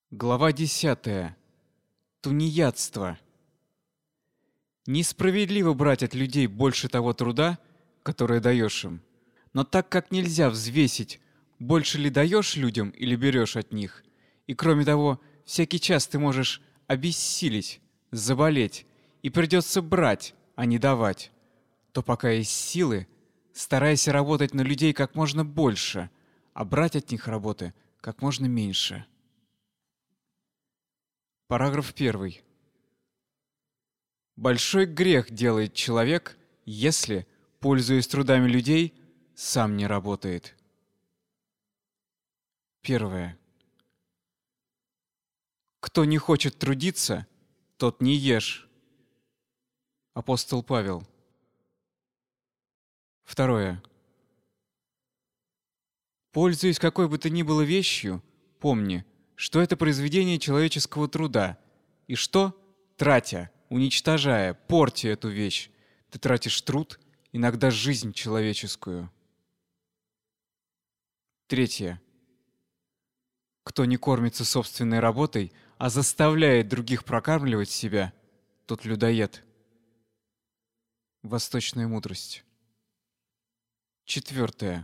Глава 10. Тунеядство. Несправедливо брать от людей больше того труда, которое даешь им. Но так как нельзя взвесить, больше ли даешь людям или берешь от них, и кроме того, всякий час ты можешь обессилить, заболеть, и придется брать, а не давать, то пока есть силы, старайся работать на людей как можно больше, а брать от них работы как можно меньше. Параграф 1. Большой грех делает человек, если, пользуясь трудами людей, сам не работает. 1. Кто не хочет трудиться, тот не ешь. Апостол Павел. 2. Пользуясь какой бы то ни было вещью, помни, что это произведение человеческого труда, и что, тратя, уничтожая, портя эту вещь, ты тратишь труд, иногда жизнь человеческую. 3. Кто не кормится собственной работой, а заставляет других прокармливать себя, тот людоед. Восточная мудрость. 4.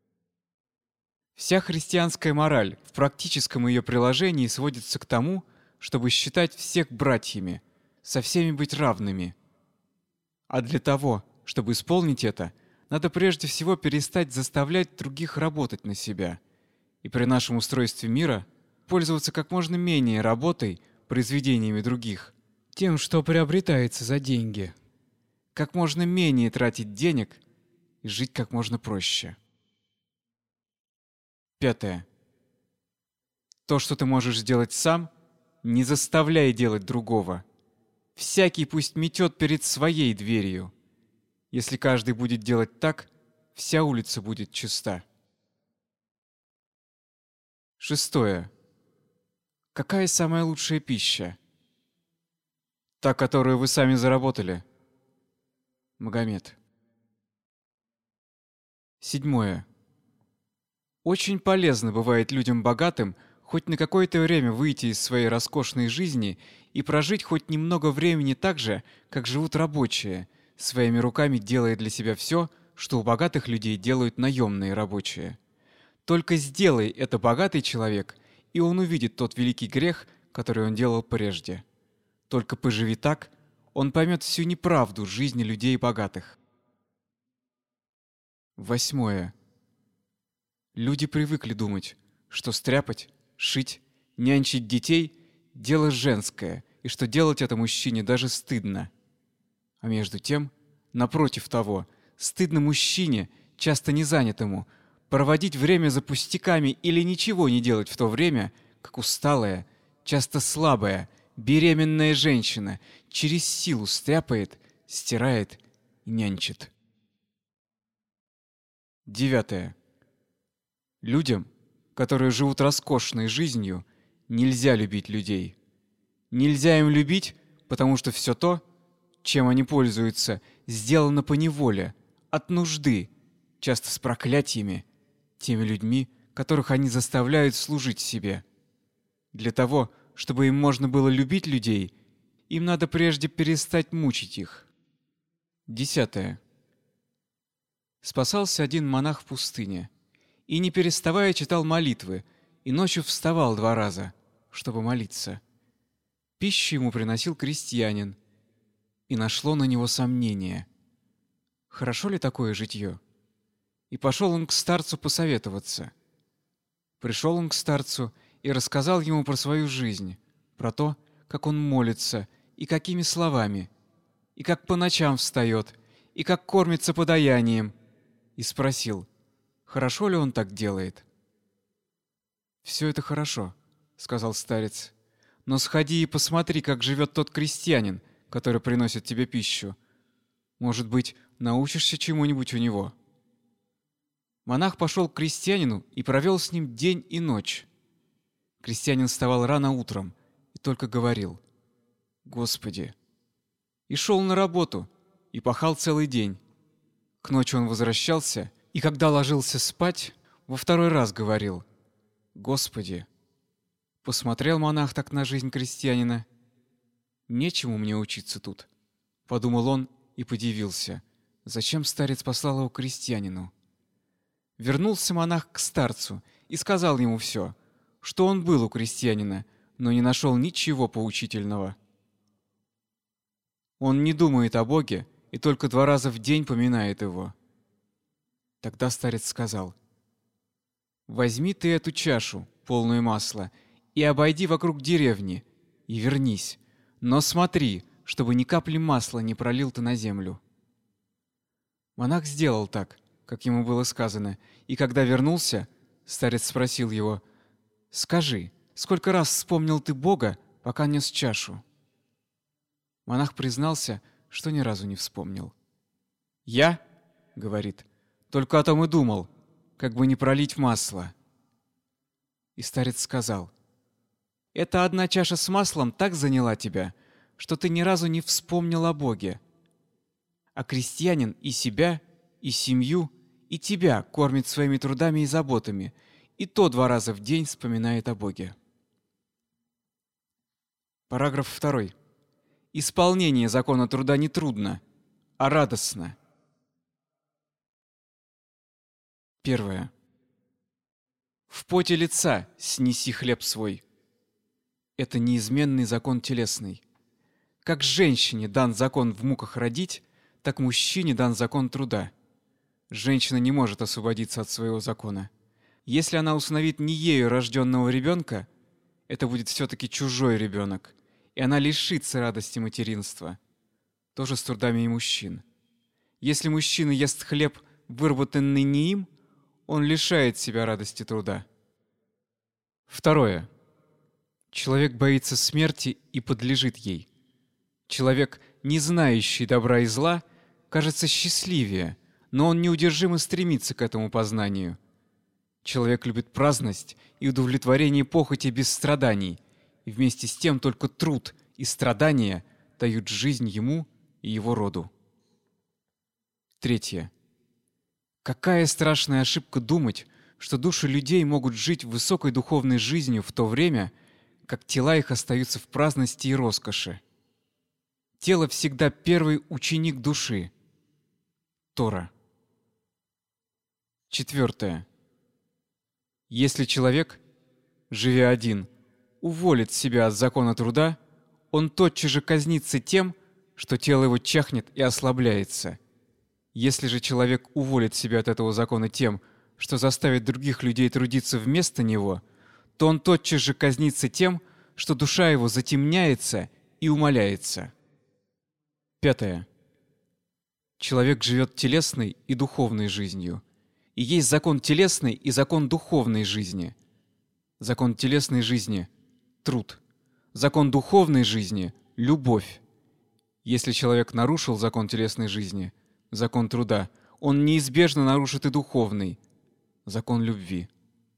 Вся христианская мораль в практическом ее приложении сводится к тому, чтобы считать всех братьями, со всеми быть равными. А для того, чтобы исполнить это, надо прежде всего перестать заставлять других работать на себя, и при нашем устройстве мира пользоваться как можно менее работой, произведениями других, тем, что приобретается за деньги, как можно менее тратить денег и жить как можно проще. 5. То, что ты можешь сделать сам, не заставляй делать другого. Всякий пусть метет перед своей дверью. Если каждый будет делать так, вся улица будет чиста. 6. Какая самая лучшая пища? Та, которую вы сами заработали. Магомед. 7. Очень полезно бывает людям богатым хоть на какое-то время выйти из своей роскошной жизни и прожить хоть немного времени так же, как живут рабочие, своими руками делая для себя все, что у богатых людей делают наемные рабочие. Только сделай это богатый человек, и он увидит тот великий грех, который он делал прежде. Только поживи так, он поймет всю неправду жизни людей богатых. 8. Люди привыкли думать, что стряпать, шить, нянчить детей – дело женское, и что делать это мужчине даже стыдно. А между тем, напротив того, стыдно мужчине, часто не занятому, проводить время за пустяками или ничего не делать в то время, как усталая, часто слабая, беременная женщина через силу стряпает, стирает и нянчит. 9. Людям, которые живут роскошной жизнью, нельзя любить людей. Нельзя им любить, потому что все то, чем они пользуются, сделано поневоле, от нужды, часто с проклятиями, теми людьми, которых они заставляют служить себе. Для того, чтобы им можно было любить людей, им надо прежде перестать мучить их. 10. Спасался один монах в пустыне и, не переставая, читал молитвы, и ночью вставал 2 раза, чтобы молиться. Пищу ему приносил крестьянин, и нашло на него сомнение. Хорошо ли такое житье? И пошел он к старцу посоветоваться. Пришел он к старцу и рассказал ему про свою жизнь, про то, как он молится, и какими словами, и как по ночам встает, и как кормится подаянием, и спросил, хорошо ли он так делает. «Все это хорошо», — сказал старец, — «но сходи и посмотри, как живет тот крестьянин, который приносит тебе пищу. Может быть, научишься чему-нибудь у него». Монах пошел к крестьянину и провел с ним день и ночь. Крестьянин вставал рано утром и только говорил «Господи!» и шел на работу, и пахал целый день. К ночи он возвращался, и когда ложился спать, во 2-й раз говорил «Господи!». Посмотрел монах так на жизнь крестьянина. «Нечему мне учиться тут», — подумал он и подивился. Зачем старец послал его к крестьянину? Вернулся монах к старцу и сказал ему все, что он был у крестьянина, но не нашел ничего поучительного. Он не думает о Боге и только 2 раза в день поминает его. Тогда старец сказал: «Возьми ты эту чашу, полную масла, и обойди вокруг деревни, и вернись, но смотри, чтобы ни капли масла не пролил ты на землю». Монах сделал так, как ему было сказано, и когда вернулся, старец спросил его: «Скажи, сколько раз вспомнил ты Бога, пока нес чашу?» Монах признался, что ни разу не вспомнил. «Я, — говорит, — только о том и думал, как бы не пролить масло». И старец сказал: «Эта одна чаша с маслом так заняла тебя, что ты ни разу не вспомнил о Боге. А крестьянин и себя, и семью, и тебя кормит своими трудами и заботами, и то 2 раза в день вспоминает о Боге». Параграф 2. Исполнение закона труда не трудно, а радостно. 1. В поте лица снеси хлеб свой. Это неизменный закон телесный. Как женщине дан закон в муках родить, так мужчине дан закон труда. Женщина не может освободиться от своего закона. Если она усыновит не ею рожденного ребенка, это будет все-таки чужой ребенок, и она лишится радости материнства. То же с трудами и мужчин. Если мужчина ест хлеб, выработанный не им, он лишает себя радости труда. 2. Человек боится смерти и подлежит ей. Человек, не знающий добра и зла, кажется счастливее, но он неудержимо стремится к этому познанию. Человек любит праздность и удовлетворение похоти без страданий, и вместе с тем только труд и страдания дают жизнь ему и его роду. 3. Какая страшная ошибка думать, что души людей могут жить высокой духовной жизнью в то время, как тела их остаются в праздности и роскоши. Тело всегда первый ученик души. Тора. 4. Если человек, живя один, уволит себя от закона труда, он тотчас же казнится тем, что тело его чахнет и ослабляется. Если же человек уволит себя от этого закона тем, что заставит других людей трудиться вместо него, то он тотчас же казнится тем, что душа его затемняется и умаляется. 5. Человек живет телесной и духовной жизнью. И есть закон телесной и закон духовной жизни. Закон телесной жизни – труд. Закон духовной жизни – любовь. Если человек нарушил закон телесной жизни, закон труда, он неизбежно нарушит и духовный, закон любви.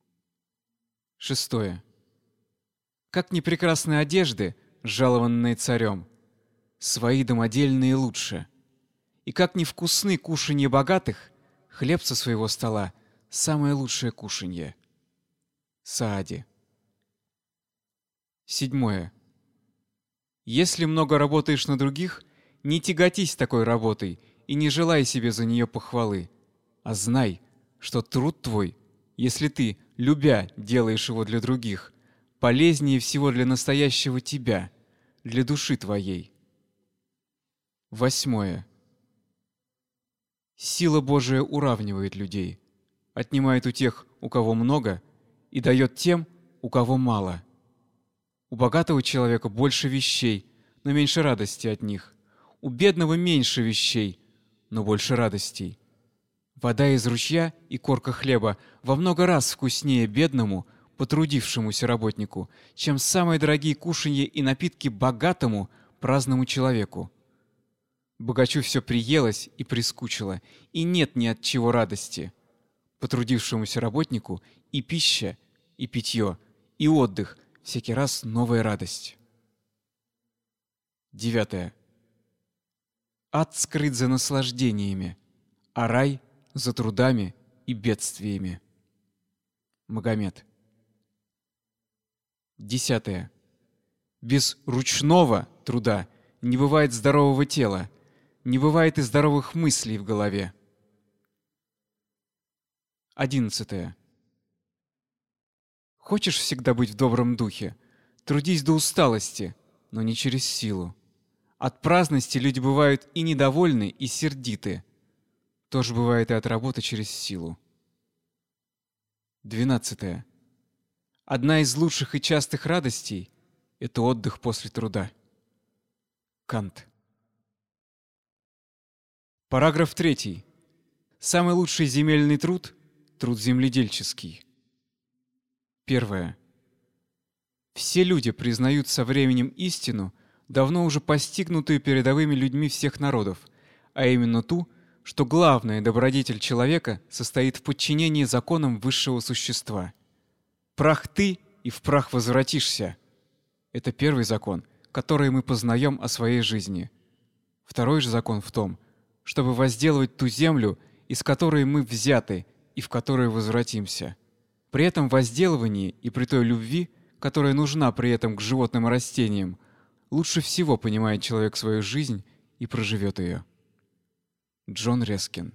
6. Как ни прекрасны одежды, жалованные царем, свои домодельные лучше. И как ни вкусны кушанье богатых, хлеб со своего стола – самое лучшее кушанье. Саади. 7. Если много работаешь на других, не тяготись такой работой и не желай себе за нее похвалы, а знай, что труд твой, если ты, любя, делаешь его для других, полезнее всего для настоящего тебя, для души твоей. 8. Сила Божия уравнивает людей, отнимает у тех, у кого много, и дает тем, у кого мало. У богатого человека больше вещей, но меньше радости от них. У бедного меньше вещей, но больше радостей. Вода из ручья и корка хлеба во много раз вкуснее бедному, потрудившемуся работнику, чем самые дорогие кушанья и напитки богатому, праздному человеку. Богачу все приелось и прискучило, и нет ни от чего радости. Потрудившемуся работнику и пища, и питье, и отдых – всякий раз новая радость. 9. Ад скрыт за наслаждениями, а рай – за трудами и бедствиями. Магомед. 10. Без ручного труда не бывает здорового тела, не бывает и здоровых мыслей в голове. 11. Хочешь всегда быть в добром духе? Трудись до усталости, но не через силу. От праздности люди бывают и недовольны, и сердиты. Тоже бывает и от работы через силу. 12. Одна из лучших и частых радостей — это отдых после труда. Кант. Параграф 3. Самый лучший земельный труд — труд земледельческий. 1. Все люди признают со временем истину, давно уже постигнутую передовыми людьми всех народов, а именно ту, что главная добродетель человека состоит в подчинении законам высшего существа. «Прах ты, и в прах возвратишься» — это первый закон, который мы познаем о своей жизни. Второй же закон в том, чтобы возделывать ту землю, из которой мы взяты и в которую возвратимся. При этом возделывании и при той любви, которая нужна при этом к животным и растениям, лучше всего понимает человек свою жизнь и проживет ее. Джон Рескин.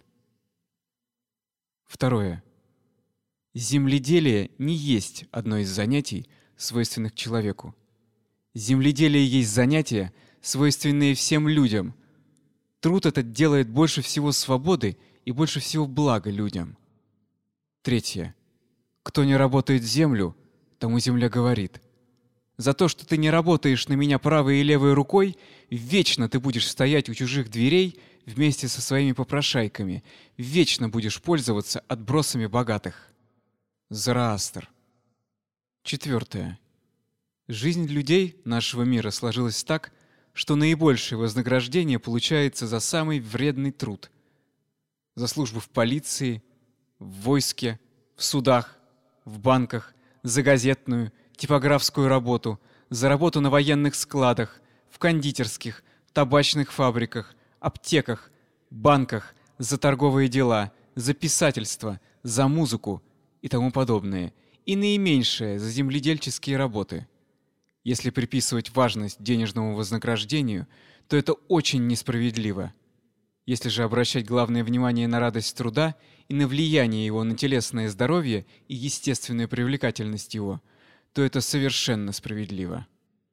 2. Земледелие не есть одно из занятий, свойственных человеку. Земледелие есть занятие, свойственное всем людям. Труд этот делает больше всего свободы и больше всего блага людям. 3. Кто не работает землю, тому земля говорит: «За то, что ты не работаешь на меня правой и левой рукой, вечно ты будешь стоять у чужих дверей вместе со своими попрошайками, вечно будешь пользоваться отбросами богатых». Зороастр. 4. Жизнь людей нашего мира сложилась так, что наибольшее вознаграждение получается за самый вредный труд. За службу в полиции, в войске, в судах, в банках, за газетную, типографскую работу, за работу на военных складах, в кондитерских, табачных фабриках, аптеках, банках, за торговые дела, за писательство, за музыку и тому подобное, и наименьшее за земледельческие работы. Если приписывать важность денежному вознаграждению, то это очень несправедливо. Если же обращать главное внимание на радость труда и на влияние его на телесное здоровье и естественную привлекательность его, то это совершенно справедливо.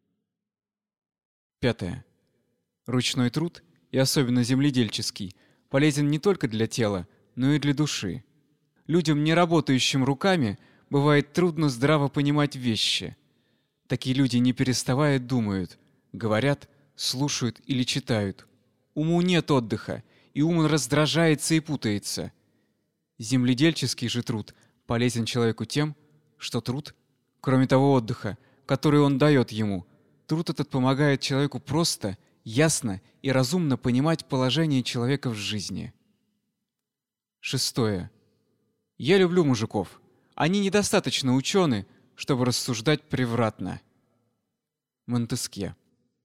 5. Ручной труд, и особенно земледельческий, полезен не только для тела, но и для души. Людям, не работающим руками, бывает трудно здраво понимать вещи. Такие люди, не переставая, думают, говорят, слушают или читают. Уму нет отдыха, и ум раздражается и путается. Земледельческий же труд полезен человеку тем, что труд, кроме того отдыха, который он дает ему, труд этот помогает человеку просто, ясно и разумно понимать положение человека в жизни. 6. Я люблю мужиков. Они недостаточно учены, чтобы рассуждать превратно. Монтескье.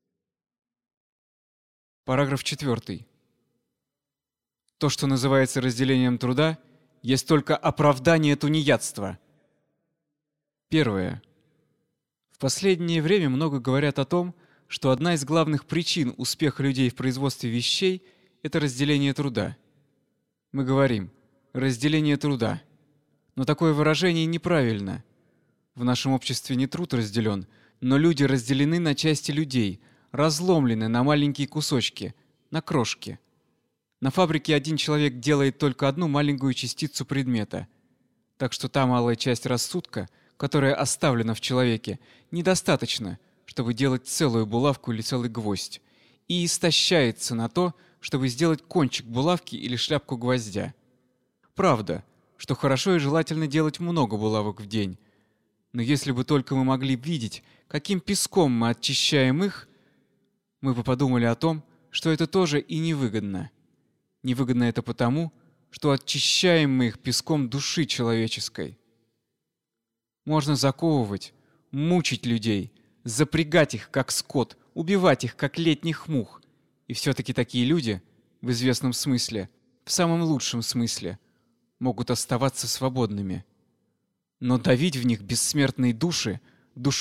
Параграф 4. То, что называется разделением труда, есть только оправдание тунеядства. 1. В последнее время много говорят о том, что одна из главных причин успеха людей в производстве вещей – это разделение труда. Мы говорим «разделение труда», но такое выражение неправильно. В нашем обществе не труд разделен, но люди разделены на части людей, разломлены на маленькие кусочки, на крошки. На фабрике один человек делает только одну маленькую частицу предмета. Так что та малая часть рассудка, которая оставлена в человеке, недостаточно, чтобы делать целую булавку или целый гвоздь, и истощается на то, чтобы сделать кончик булавки или шляпку гвоздя. Правда, что хорошо и желательно делать много булавок в день, но если бы только мы могли видеть, каким песком мы очищаем их, мы бы подумали о том, что это тоже и невыгодно. Невыгодно это потому, что очищаем мы их песком души человеческой. Можно заковывать, мучить людей, запрягать их, как скот, убивать их, как летних мух. И все-таки такие люди, в известном смысле, в самом лучшем смысле, могут оставаться свободными. Но давить в них бессмертные души, душить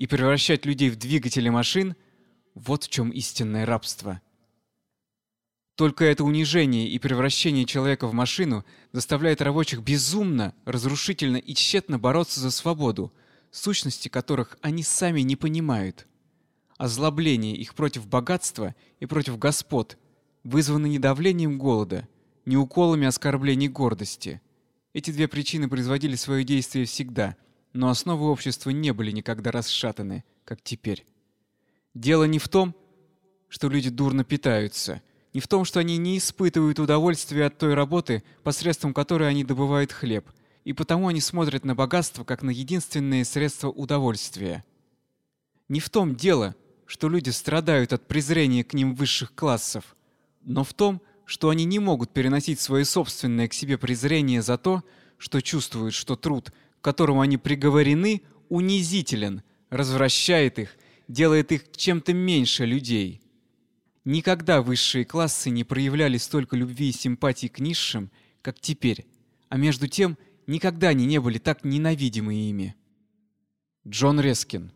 и превращать людей в двигатели машин — вот в чем истинное рабство. Только это унижение и превращение человека в машину заставляет рабочих безумно, разрушительно и тщетно бороться за свободу, сущности которых они сами не понимают. Озлобление их против богатства и против господ вызвано не давлением голода, не уколами оскорблений гордости. Эти две причины производили свое действие всегда, но основы общества не были никогда расшатаны, как теперь. Дело не в том, что люди дурно питаются, не в том, что они не испытывают удовольствия от той работы, посредством которой они добывают хлеб, и потому они смотрят на богатство как на единственное средство удовольствия. Не в том дело, что люди страдают от презрения к ним высших классов, но в том, что они не могут переносить свое собственное к себе презрение за то, что чувствуют, что труд, к которому они приговорены, унизителен, развращает их, делает их чем-то меньше людей. Никогда высшие классы не проявляли столько любви и симпатии к низшим, как теперь, а между тем никогда они не были так ненавидимы ими. Джон Рескин.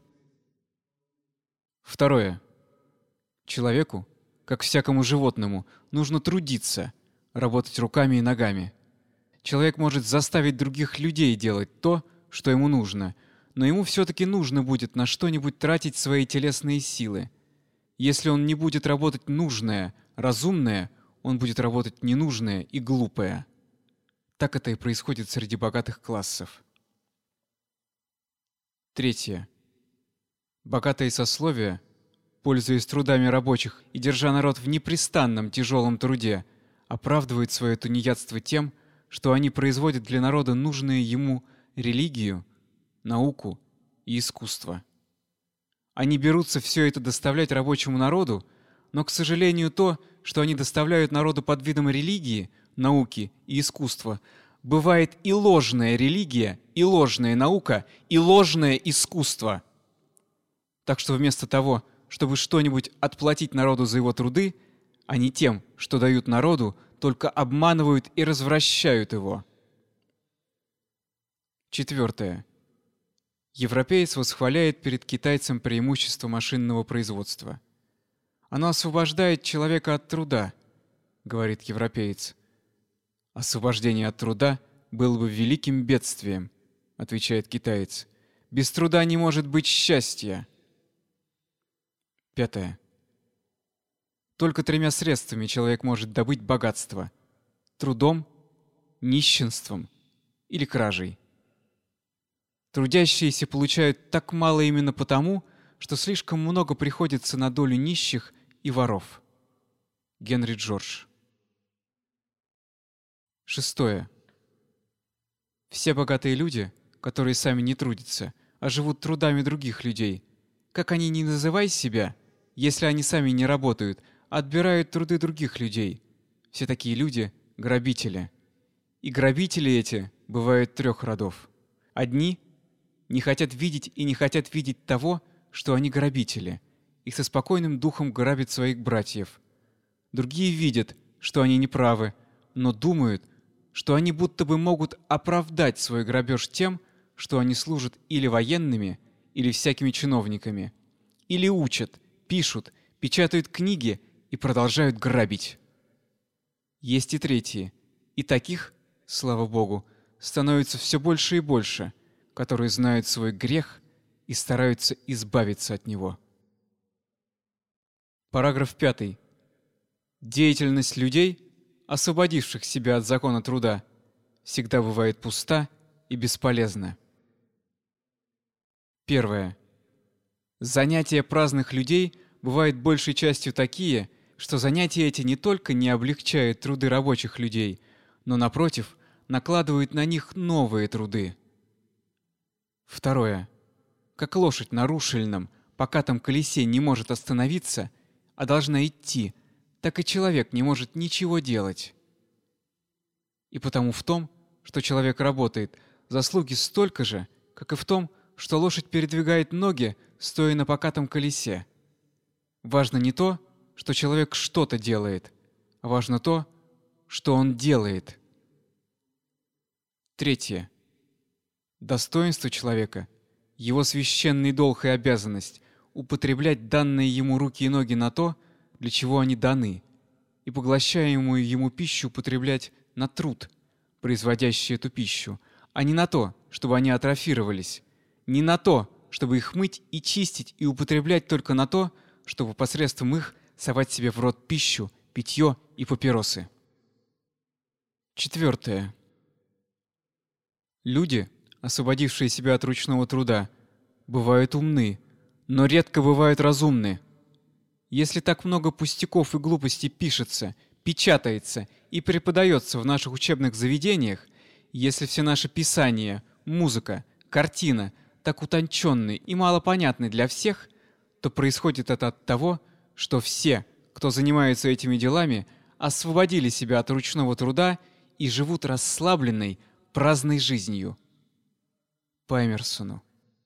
Второе. Человеку, как всякому животному, нужно трудиться, работать руками и ногами. Человек может заставить других людей делать то, что ему нужно, но ему все-таки нужно будет на что-нибудь тратить свои телесные силы. Если он не будет работать нужное, разумное, он будет работать ненужное и глупое. Так это и происходит среди богатых классов. Третье. Богатые сословия, пользуясь трудами рабочих и держа народ в непрестанном тяжелом труде, оправдывают свое тунеядство тем, что они производят для народа нужные ему религию, науку и искусство. Они берутся все это доставлять рабочему народу, но, к сожалению, то, что они доставляют народу под видом религии, науки и искусства, бывает и ложная религия, и ложная наука, и ложное искусство. Так что вместо того, чтобы что-нибудь отплатить народу за его труды, они тем, что дают народу, только обманывают и развращают его. Четвертое. Европеец восхваляет перед китайцем преимущество машинного производства. Оно освобождает человека от труда, говорит европеец. Освобождение от труда было бы великим бедствием, отвечает китаец. Без труда не может быть счастья. Пятое. Только тремя средствами человек может добыть богатство: трудом, нищенством или кражей. Трудящиеся получают так мало именно потому, что слишком много приходится на долю нищих и воров. Генри Джордж. Шестое. Все богатые люди, которые сами не трудятся, а живут трудами других людей, как они ни называй себя, если они сами не работают, отбирают труды других людей. Все такие люди — грабители. И грабители эти бывают трех родов. Одни не хотят видеть и не хотят видеть того, что они грабители, и со спокойным духом грабят своих братьев. Другие видят, что они неправы, но думают, что они будто бы могут оправдать свой грабеж тем, что они служат или военными, или всякими чиновниками, или учат, пишут, печатают книги и продолжают грабить. Есть и третьи, и таких, слава Богу, становится все больше и больше, которые знают свой грех и стараются избавиться от него. Параграф 5. Деятельность людей, освободивших себя от закона труда, всегда бывает пуста и бесполезна. Первое. Занятия праздных людей бывают большей частью такие, что занятия эти не только не облегчают труды рабочих людей, но, напротив, накладывают на них новые труды. Второе. Как лошадь на рушельном, покатом колесе не может остановиться, а должна идти, так и человек не может ничего делать. И потому в том, что человек работает, заслуги столько же, как и в том, что лошадь передвигает ноги, стоя на покатом колесе. Важно не то, что человек что-то делает, а важно то, что он делает. Третье. Достоинство человека Его священный долг и обязанность — употреблять данные ему руки и ноги на то, для чего они даны, и поглощаемую ему пищу употреблять на труд, производящий эту пищу, а не на то, чтобы они атрофировались, не на то, чтобы их мыть и чистить, и употреблять только на то, чтобы посредством их совать себе в рот пищу, питье и папиросы. 4. Люди, освободившие себя от ручного труда, бывают умны, но редко бывают разумны. Если так много пустяков и глупостей пишется, печатается и преподается в наших учебных заведениях, если все наши писания, музыка, картина так утонченны и малопонятны для всех, то происходит это от того, что все, кто занимается этими делами, освободили себя от ручного труда и живут расслабленной, праздной жизнью. По Эмерсону.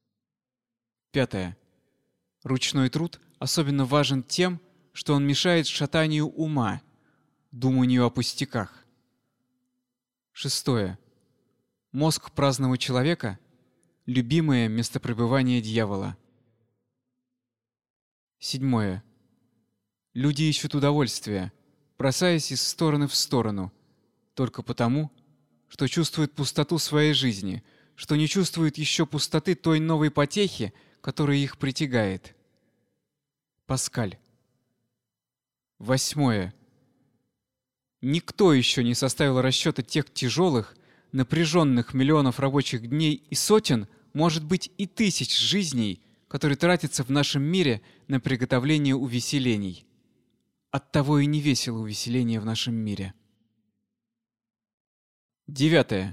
5. Ручной труд особенно важен тем, что он мешает шатанию ума, думанию о пустяках. 6. Мозг праздного человека — любимое местопребывание дьявола. 7. Люди ищут удовольствия, бросаясь из стороны в сторону, только потому, что чувствуют пустоту своей жизни, что не чувствуют еще пустоты той новой потехи, которая их притягает. Паскаль. 8. Никто еще не составил расчета тех тяжелых, напряженных миллионов рабочих дней и сотен, может быть, и тысяч жизней, которые тратятся в нашем мире на приготовление увеселений. Оттого и не весело увеселение в нашем мире. 9.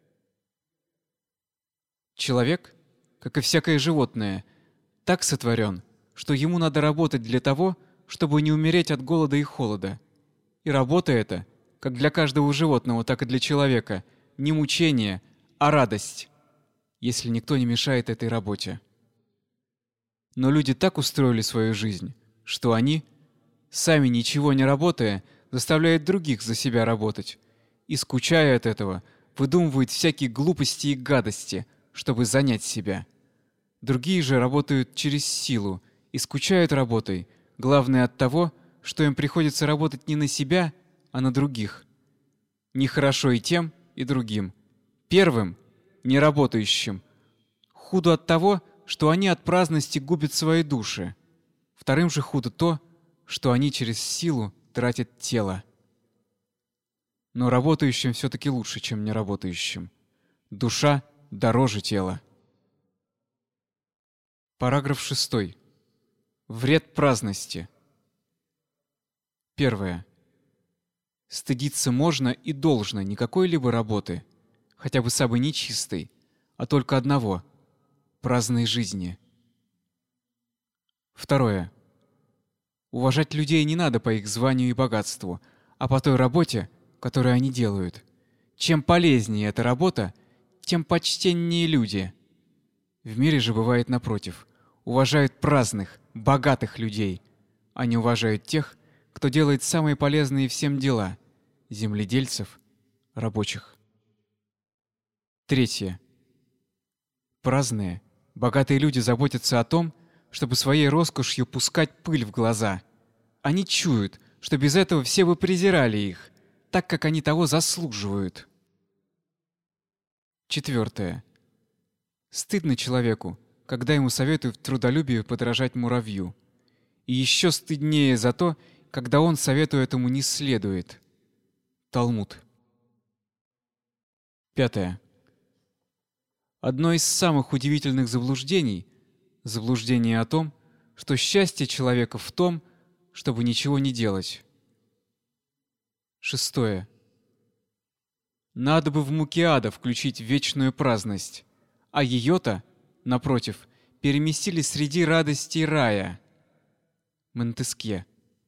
Человек, как и всякое животное, так сотворен, что ему надо работать для того, чтобы не умереть от голода и холода. И работа эта, как для каждого животного, так и для человека, не мучение, а радость, если никто не мешает этой работе. Но люди так устроили свою жизнь, что они, сами ничего не работая, заставляют других за себя работать, и, скучая от этого, выдумывают всякие глупости и гадости, чтобы занять себя. Другие же работают через силу и скучают работой, главное от того, что им приходится работать не на себя, а на других. Нехорошо и тем, и другим. Первым, неработающим, худо от того, что они от праздности губят свои души. Вторым же худо то, что они через силу тратят тело. Но работающим все-таки лучше, чем неработающим. Душа дороже тела. Параграф 6. Вред праздности. 1. Стыдиться можно и должно не какой-либо работы, хотя бы самой нечистой, а только одного — праздной жизни. 2. Уважать людей не надо по их званию и богатству, а по той работе, которую они делают. Чем полезнее эта работа, тем почтеннее люди. В мире же бывает напротив. Уважают праздных, богатых людей, а не уважают тех, кто делает самые полезные всем дела — земледельцев, рабочих. 3. Праздные, богатые люди заботятся о том, чтобы своей роскошью пускать пыль в глаза. Они чуют, что без этого все бы презирали их, так как они того заслуживают. 4. Стыдно человеку, когда ему советуют в трудолюбии подражать муравью. И еще стыднее за то, когда он совету этому не следует. Талмуд. 5. Одно из самых удивительных заблуждений — заблуждение о том, что счастье человека в том, чтобы ничего не делать. 6. Надо бы в муки ада включить вечную праздность, а ее-то, напротив, переместили среди радостей рая. Монтескье.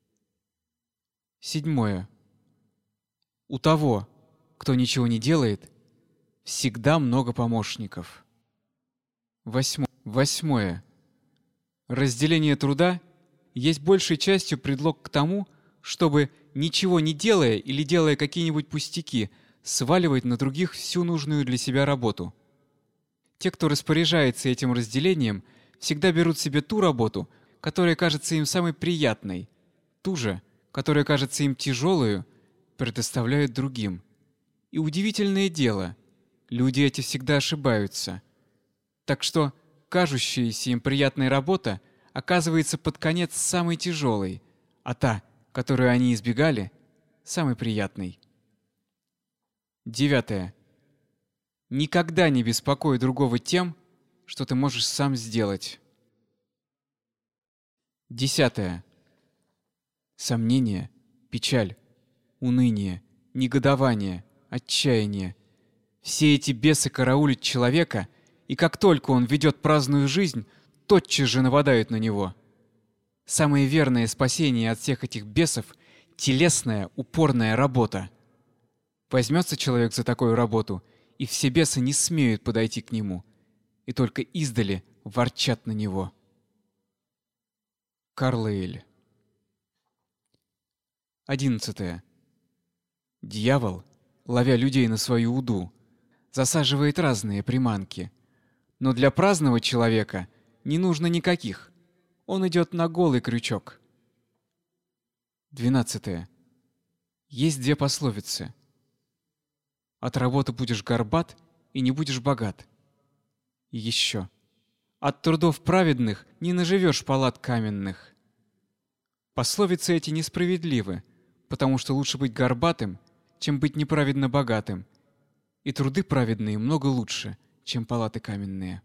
7. У того, кто ничего не делает, всегда много помощников. 8. Разделение труда есть большей частью предлог к тому, чтобы, ничего не делая или делая какие-нибудь пустяки, сваливать на других всю нужную для себя работу. Те, кто распоряжается этим разделением, всегда берут себе ту работу, которая кажется им самой приятной, ту же, которая кажется им тяжелую, предоставляют другим. И удивительное дело, люди эти всегда ошибаются. Так что кажущаяся им приятная работа оказывается под конец самой тяжелой, а та, которую они избегали, самой приятной. 9. Никогда не беспокой другого тем, что ты можешь сам сделать. 10. Сомнение, печаль, уныние, негодование, отчаяние. Все эти бесы караулят человека, и как только он ведет праздную жизнь, тотчас же нападают на него. Самое верное спасение от всех этих бесов — телесная, упорная работа. Возьмется человек за такую работу, и все бесы не смеют подойти к нему, и только издали ворчат на него. Карлейль. 11. Дьявол, ловя людей на свою уду, засаживает разные приманки. Но для праздного человека не нужно никаких. Он идет на голый крючок. 12. Есть две пословицы. От работы будешь горбат и не будешь богат. И еще. От трудов праведных не наживешь палат каменных. Пословицы эти несправедливы, потому что лучше быть горбатым, чем быть неправедно богатым. И труды праведные много лучше, чем палаты каменные.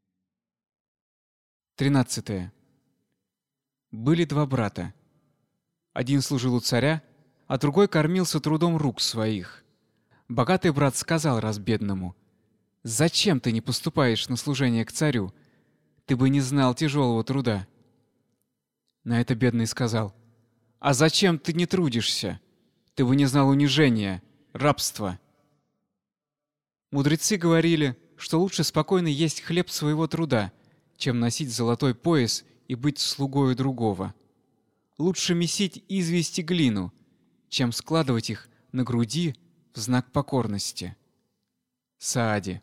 13. Были два брата. Один служил у царя, а другой кормился трудом рук своих. Богатый брат сказал раз бедному: «Зачем ты не поступаешь на служение к царю? Ты бы не знал тяжелого труда». На это бедный сказал: «А зачем ты не трудишься? Ты бы не знал унижения, рабства». Мудрецы говорили, что лучше спокойно есть хлеб своего труда, чем носить золотой пояс и быть слугою другого. Лучше месить известь и глину, чем складывать их на груди в знак покорности. Саади.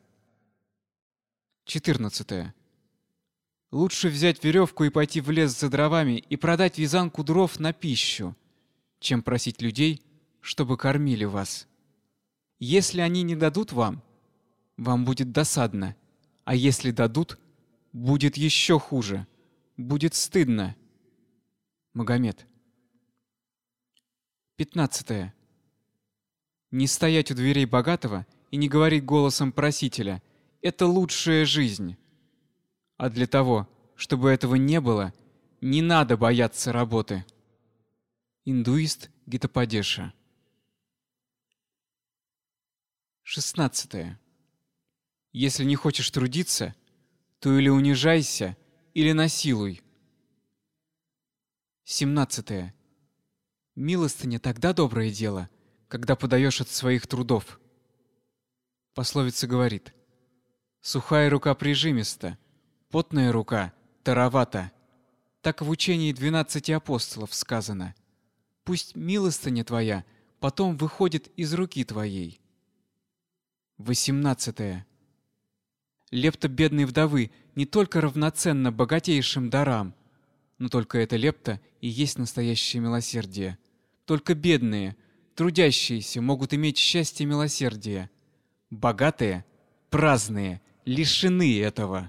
14. Лучше взять веревку и пойти в лес за дровами и продать вязанку дров на пищу, чем просить людей, чтобы кормили вас. Если они не дадут вам, вам будет досадно, а если дадут, будет еще хуже, будет стыдно. Магомед. 15. Не стоять у дверей богатого и не говорить голосом просителя — это лучшая жизнь. А для того, чтобы этого не было, не надо бояться работы. Индуист Гитападеша. 16. Если не хочешь трудиться, то или унижайся, или насилуй. 17. Милостыня тогда доброе дело, когда подаешь от своих трудов. Пословица говорит: «Сухая рука прижимиста, потная рука таровата». Так в учении 12 апостолов сказано: «Пусть милостыня твоя потом выходит из руки твоей». 18. Лепта бедной вдовы не только равноценна богатейшим дарам, но только эта лепта и есть настоящее милосердие. Только бедные, трудящиеся могут иметь счастье милосердия. Богатые, праздные, лишены этого.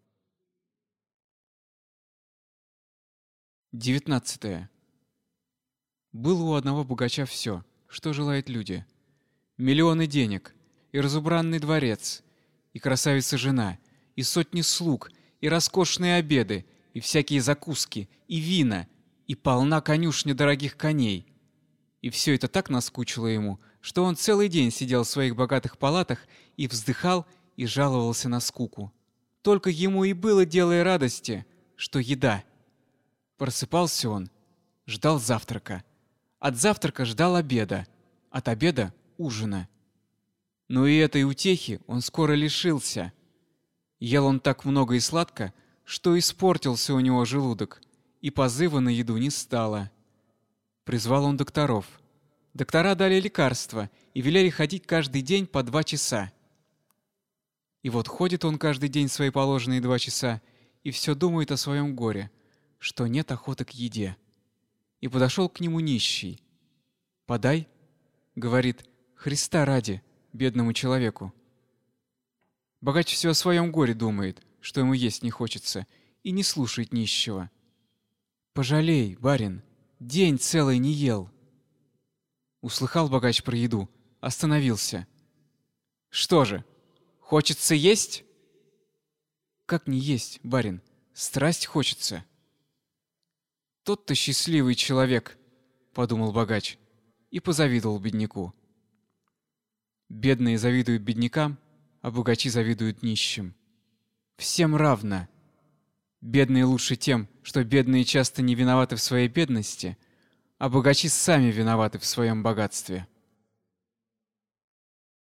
19. Было у одного богача все, что желают люди. Миллионы денег, и разубранный дворец, и красавица-жена, и сотни слуг, и роскошные обеды, и всякие закуски, и вина, и полна конюшня дорогих коней. И все это так наскучило ему, что он целый день сидел в своих богатых палатах и вздыхал и жаловался на скуку. Только ему и было дело и радости, что еда. Просыпался он, ждал завтрака. От завтрака ждал обеда, от обеда — ужина. Но и этой утехи он скоро лишился. Ел он так много и сладко, что испортился у него желудок, и позыва на еду не стало. Призвал он докторов. Доктора дали лекарства и велели ходить каждый день по 2 часа. И вот ходит он каждый день свои положенные 2 часа и все думает о своем горе, что нет охоты к еде. И подошел к нему нищий. «Подай», — говорит, — «Христа ради, бедному человеку». Богач все о своем горе думает, что ему есть не хочется, и не слушает нищего. «Пожалей, барин, день целый не ел». Услыхал богач про еду, остановился. «Что же, хочется есть?» «Как не есть, барин, страсть хочется». «Тот-то счастливый человек», — подумал богач, и позавидовал бедняку. Бедные завидуют беднякам, а богачи завидуют нищим. Всем равно. Бедные лучше тем, что бедные часто не виноваты в своей бедности, а богачи сами виноваты в своем богатстве.